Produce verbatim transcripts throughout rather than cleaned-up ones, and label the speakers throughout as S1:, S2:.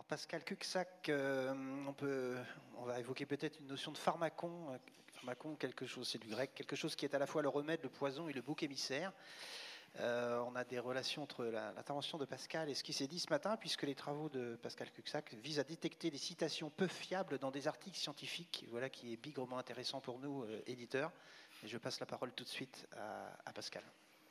S1: Pascal Cuxac, euh, on, peut, on va évoquer peut-être une notion de pharmacon. Pharmacon, quelque chose, c'est du grec, quelque chose qui est à la fois le remède, le poison et le bouc émissaire. Euh, on a des relations entre la, l'intervention de Pascal et ce qui s'est dit ce matin, puisque les travaux de Pascal Cuxac visent à détecter des citations peu fiables dans des articles scientifiques. Voilà qui est bigrement intéressant pour nous, euh, éditeurs. Et je passe la parole tout de suite à, à Pascal.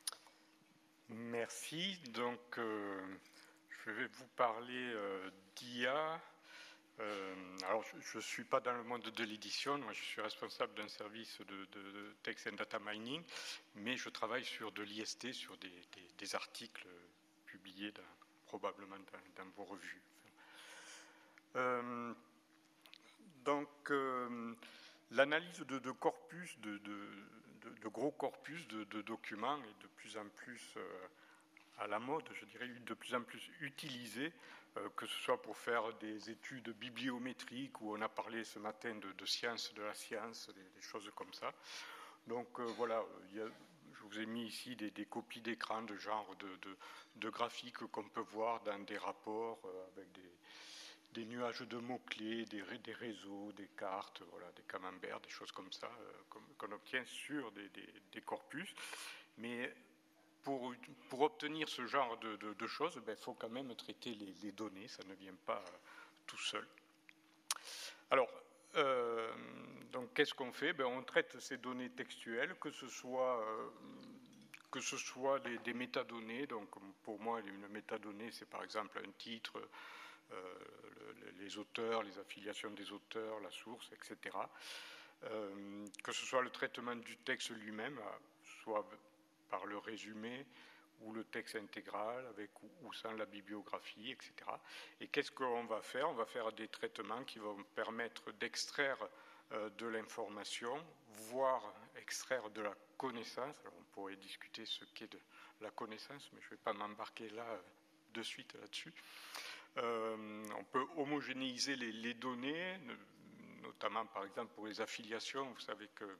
S2: Merci. Donc, euh, je vais vous parler euh, d'I A. Euh, alors, je ne suis pas dans le monde de l'édition, moi je suis responsable d'un service de, de, de text and data mining, mais je travaille sur de l'I S T, sur des, des, des articles publiés dans, probablement dans, dans vos revues. Euh, donc, euh, l'analyse de, de corpus, de, de, de, de gros corpus de, de documents est de plus en plus euh, à la mode, je dirais, de plus en plus utilisée, euh, que ce soit pour faire des études bibliométriques, où on a parlé ce matin de, de sciences de la science, des, des choses comme ça. Donc euh, voilà, il y a, je vous ai mis ici des, des copies d'écran de genre de, de, de graphiques qu'on peut voir dans des rapports euh, avec des, des nuages de mots-clés, des, des réseaux, des cartes, voilà, des camemberts, des choses comme ça, euh, comme, qu'on obtient sur des, des, des corpus. Mais Pour, pour obtenir ce genre de, de, de choses, il ben, faut quand même traiter les, les données, ça ne vient pas euh, tout seul. Alors, euh, donc, qu'est-ce qu'on fait? Ben, on traite ces données textuelles, que ce soit, euh, que ce soit des, des métadonnées. Donc, pour moi, une métadonnée, c'est par exemple un titre, euh, le, les auteurs, les affiliations des auteurs, la source, et cetera. Euh, que ce soit le traitement du texte lui-même, soit par le résumé ou le texte intégral, avec ou sans la bibliographie, et cetera. Et qu'est-ce qu'on va faire? On va faire des traitements qui vont permettre d'extraire euh, de l'information, voire extraire de la connaissance. Alors on pourrait discuter ce qu'est de la connaissance, mais je ne vais pas m'embarquer là euh, de suite là-dessus. Euh, on peut homogénéiser les, les données, notamment par exemple pour les affiliations. Vous savez que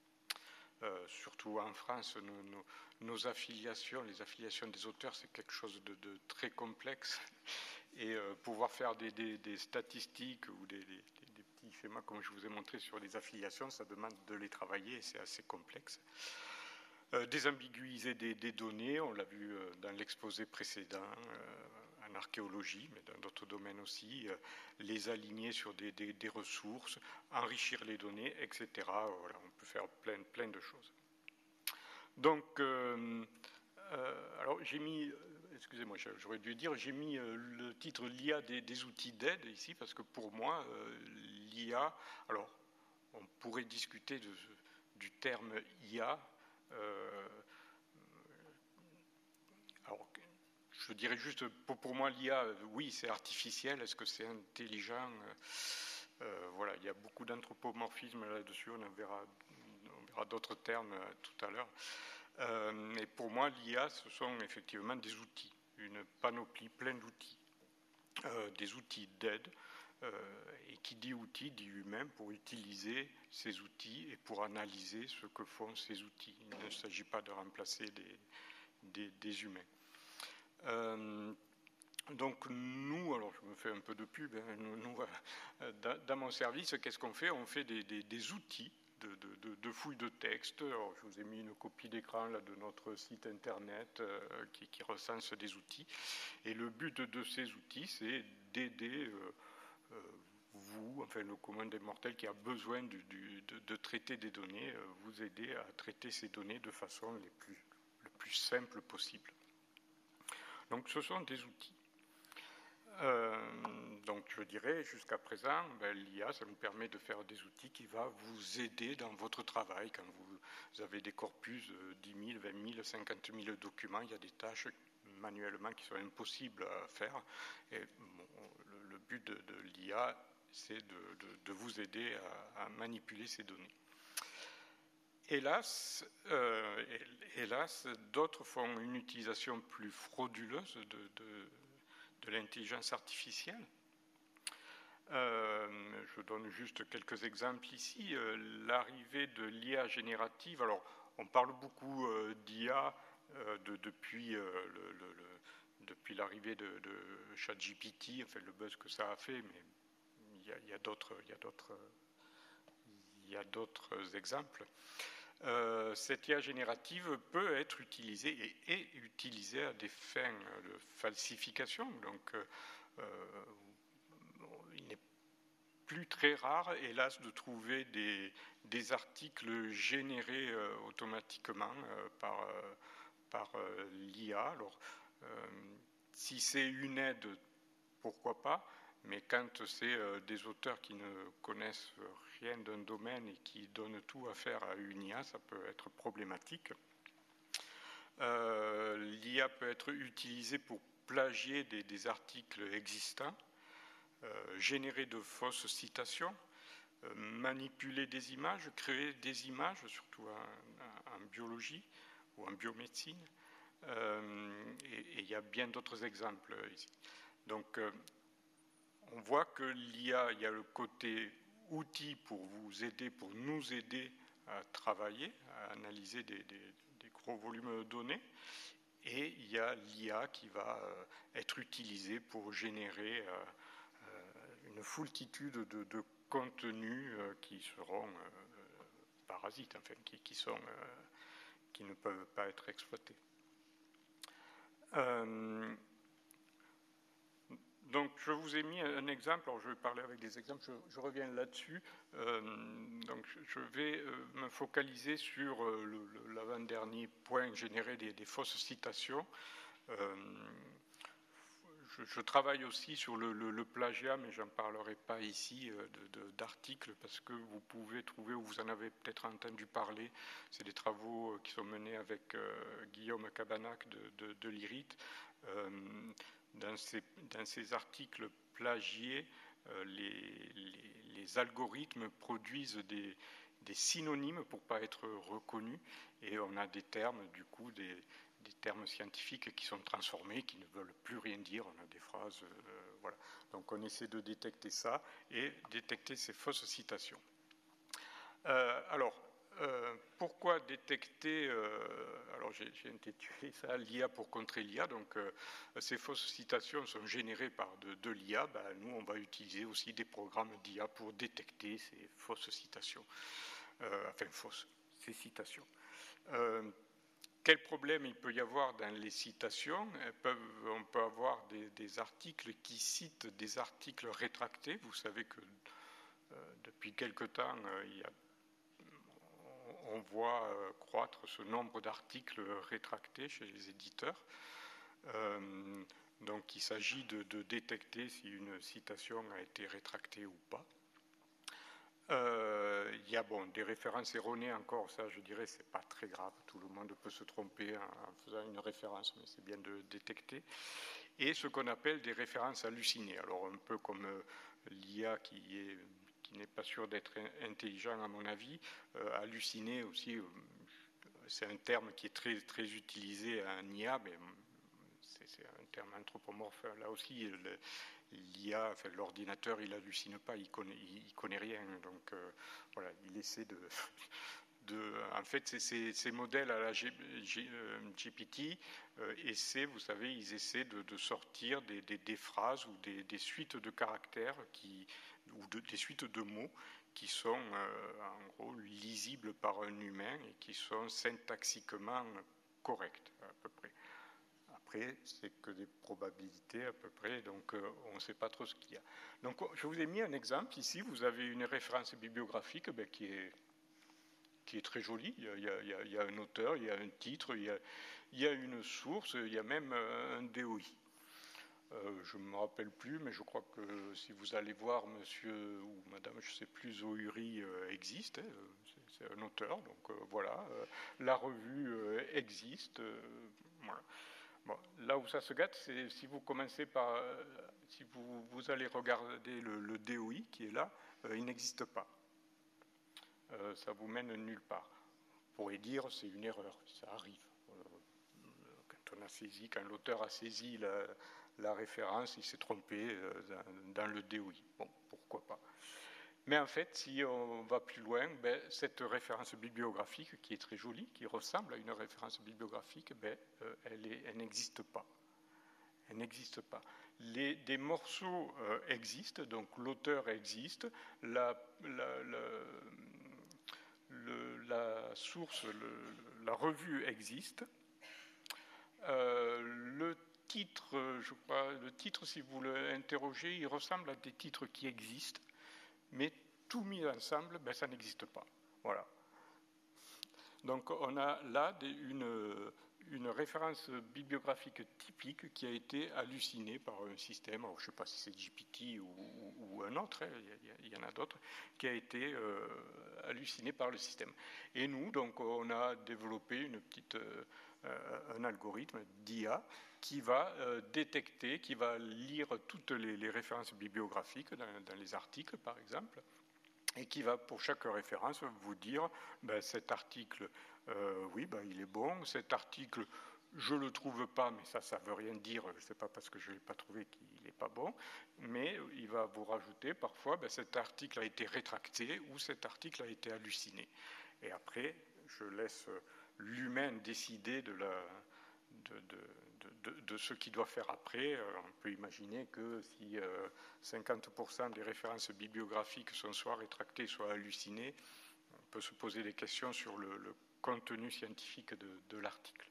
S2: Euh, surtout en France, nos, nos, nos affiliations, les affiliations des auteurs, c'est quelque chose de, de très complexe. Et euh, pouvoir faire des, des, des statistiques ou des, des, des petits schémas, comme je vous ai montré sur les affiliations, ça demande de les travailler et c'est assez complexe. Euh, désambiguiser des, des données, on l'a vu euh, dans l'exposé précédent, euh, en archéologie, mais dans d'autres domaines aussi, euh, les aligner sur des, des, des ressources, enrichir les données, et cetera. Voilà, on peut faire plein, plein de choses. Donc, euh, euh, alors j'ai mis, excusez-moi, j'aurais dû dire, j'ai mis euh, le titre l'I A des, des outils d'aide ici, parce que pour moi, euh, l'I A, alors on pourrait discuter de, du terme I A. Euh, alors, je dirais juste, pour, pour moi, l'I A, oui, c'est artificiel. Est-ce que c'est intelligent? euh, Voilà, il y a beaucoup d'anthropomorphisme là-dessus. On verra, on verra d'autres termes euh, tout à l'heure. Euh, et pour moi, l'I A, ce sont effectivement des outils, une panoplie pleine d'outils, euh, des outils d'aide. Euh, et qui dit outils, dit humain, pour utiliser ces outils et pour analyser ce que font ces outils. Il ne s'agit pas de remplacer des, des, des humains. Euh, donc nous, alors je me fais un peu de pub, hein, nous, nous, dans, dans mon service, qu'est-ce qu'on fait? On fait des, des, des outils de, de, de, de fouille de texte. Alors, je vous ai mis une copie d'écran là, de notre site internet euh, qui, qui recense des outils. Et le but de, de ces outils, c'est d'aider euh, Euh, vous, enfin le commun des mortels qui a besoin du, du, de, de traiter des données, euh, vous aider à traiter ces données de façon les plus, le plus simple possible. Donc ce sont des outils. Euh, donc je dirais jusqu'à présent, ben, l'I A, ça nous permet de faire des outils qui vont vous aider dans votre travail. Quand vous avez des corpus de dix mille, vingt mille, cinquante mille documents, il y a des tâches manuellement qui sont impossibles à faire. Et bon, le, le but de, de l'I A, c'est de, de, de vous aider à, à manipuler ces données. Hélas, euh, hélas, d'autres font une utilisation plus frauduleuse de, de, de l'intelligence artificielle. Euh, je donne juste quelques exemples ici. Euh, l'arrivée de l'I A générative, alors on parle beaucoup euh, d'I A euh, de, depuis euh, le, le, le depuis l'arrivée de, de ChatGPT, enfin le buzz que ça a fait, mais il y a, il y a d'autres, il y a d'autres, il y a d'autres exemples. Euh, cette I A générative peut être utilisée et est utilisée à des fins de falsification. Donc, euh, il n'est plus très rare, hélas, de trouver des, des articles générés euh, automatiquement euh, par, euh, par euh, l'I A. Alors, euh, si c'est une aide, pourquoi pas, mais quand c'est euh, des auteurs qui ne connaissent rien d'un domaine et qui donnent tout à faire à une I A, ça peut être problématique. Euh, L'I A peut être utilisée pour plagier des, des articles existants, euh, générer de fausses citations, euh, manipuler des images, créer des images, surtout en, en biologie ou en biomédecine. Euh, et il y a bien d'autres exemples ici. Donc, euh, on voit que l'I A, il y a le côté outil pour vous aider, pour nous aider à travailler, à analyser des, des, des gros volumes de données. Et il y a l'I A qui va être utilisée pour générer une foultitude de, de contenus qui seront parasites, enfin, qui, qui, sont, qui ne peuvent pas être exploités. Euh, Donc, je vous ai mis un exemple. Alors, je vais parler avec des exemples. Je, je reviens là-dessus. Euh, donc, je vais euh, me focaliser sur euh, le, le, l'avant-dernier point, générer des, des fausses citations. Euh, je, je travaille aussi sur le, le, le plagiat, mais je n'en parlerai pas ici euh, de, de, d'articles parce que vous pouvez trouver, ou vous en avez peut-être entendu parler. C'est des travaux qui sont menés avec euh, Guillaume Cabanac de, de, de l'I R I T. Euh, Dans ces, dans ces articles plagiés, euh, les, les, les algorithmes produisent des, des synonymes pour ne pas être reconnus, et on a des termes, du coup, des, des termes scientifiques qui sont transformés, qui ne veulent plus rien dire. On a des phrases, euh, voilà. Donc on essaie de détecter ça et détecter ces fausses citations. Euh, alors, Euh, pourquoi détecter, euh, alors j'ai, j'ai intitulé ça l'I A pour contrer l'I A, donc euh, ces fausses citations sont générées par de, de l'I A, ben, nous on va utiliser aussi des programmes d'I A pour détecter ces fausses citations, euh, enfin fausses, ces citations. Euh, quel problème il peut y avoir dans les citations? Peuvent, on peut avoir des, des articles qui citent des articles rétractés. Vous savez que euh, depuis quelque temps, euh, il y a on voit euh, croître ce nombre d'articles rétractés chez les éditeurs. Euh, donc il s'agit de, de détecter si une citation a été rétractée ou pas. Euh, il y a bon, des références erronées encore, ça je dirais c'est pas très grave, tout le monde peut se tromper en faisant une référence, mais c'est bien de détecter. Et ce qu'on appelle des références hallucinées, alors un peu comme euh, l'I A qui est... qui n'est pas sûr d'être intelligent à mon avis, euh, halluciné aussi, euh, c'est un terme qui est très, très utilisé en I A, mais c'est, c'est un terme anthropomorphe. Là aussi, le, l'I A, enfin, l'ordinateur, il hallucine pas, il connaît, il, il connaît rien, donc euh, voilà, il essaie de... De, en fait, c'est, c'est, ces modèles à la G, G, euh, G P T euh, essaient, vous savez, ils essaient de, de sortir des, des, des phrases ou des, des suites de caractères qui, ou de, des suites de mots qui sont euh, en gros lisibles par un humain et qui sont syntaxiquement corrects à peu près. Après, c'est que des probabilités à peu près, donc euh, on ne sait pas trop ce qu'il y a. Donc, je vous ai mis un exemple ici. Vous avez une référence bibliographique ben, qui est qui est très joli. Il y, a, il, y a, il y a un auteur, il y a un titre, il y a, il y a une source, il y a même un D O I. Euh, je ne me rappelle plus, mais je crois que si vous allez voir monsieur ou madame, je ne sais plus, Zohuri euh, existe, hein, c'est, c'est un auteur, donc euh, voilà, euh, la revue euh, existe. Euh, voilà. Bon, là où ça se gâte, c'est si vous commencez par, euh, si vous, vous allez regarder le, le D O I qui est là, euh, il n'existe pas. Euh, ça vous mène nulle part. On pourrait dire c'est une erreur, ça arrive. Euh, quand on a saisi, quand l'auteur a saisi la, la référence, il s'est trompé euh, dans, dans le D O I. Bon, pourquoi pas. Mais en fait, si on va plus loin, ben, cette référence bibliographique, qui est très jolie, qui ressemble à une référence bibliographique, ben, euh, elle, est, elle n'existe pas. Elle n'existe pas. Les, des morceaux euh, existent, donc l'auteur existe, la, la, la, le, la source, le, la revue existe. Euh, le titre, je crois, le titre, si vous l'interrogez, il ressemble à des titres qui existent, mais tout mis ensemble, ben, ça n'existe pas. Voilà. Donc on a là des, une, une référence bibliographique typique qui a été hallucinée par un système, alors je ne sais pas si c'est G P T ou, ou, ou un autre, hein, il, y, il y en a d'autres, qui a été euh, halluciné par le système. Et nous, donc, on a développé une petite, euh, un algorithme d'I A qui va euh, détecter, qui va lire toutes les, les références bibliographiques dans, dans les articles, par exemple, et qui va, pour chaque référence, vous dire ben, cet article, euh, oui, ben, il est bon, cet article, je ne le trouve pas, mais ça, ça ne veut rien dire, je ne sais pas parce que je ne l'ai pas trouvé qu'il n'est pas bon, mais il va vous rajouter parfois, ben, cet article a été rétracté ou cet article a été halluciné. Et après, je laisse l'humain décider de la... De, de, de, de, de ce qu'il doit faire après. On peut imaginer que si euh, cinquante pour cent des références bibliographiques sont soit rétractées, soit hallucinées, on peut se poser des questions sur le, le contenu scientifique de, de l'article.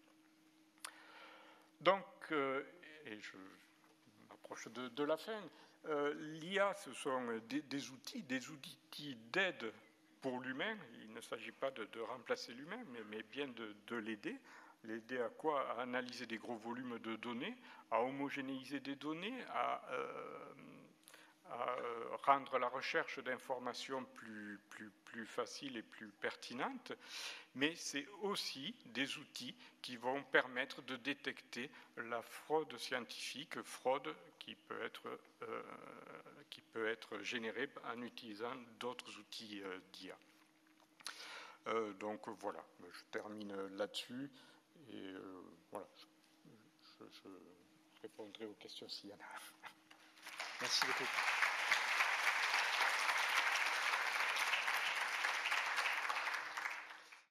S2: Donc, euh, et je m'approche de, de la fin, euh, l'I A, ce sont des, des outils, des outils d'aide pour l'humain. Il ne s'agit pas de, de remplacer l'humain, mais, mais bien de, de l'aider. L'aider à quoi? À analyser des gros volumes de données, à homogénéiser des données, à, euh, à rendre la recherche d'informations plus, plus, plus facile et plus pertinente, mais c'est aussi des outils qui vont permettre de détecter la fraude scientifique, fraude qui peut être, euh, qui peut être générée en utilisant d'autres outils euh, d'I A. Euh, donc voilà, je termine là-dessus. Et euh, voilà, je, je, je répondrai aux questions s'il y en a.
S1: Merci beaucoup.